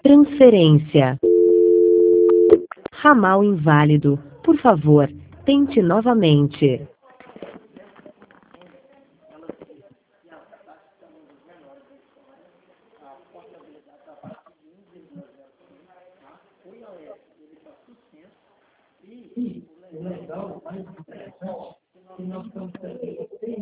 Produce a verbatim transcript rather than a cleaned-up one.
Transferência. Ramal inválido. Por favor, tente novamente. E o legal, mais interessante, que nós estamos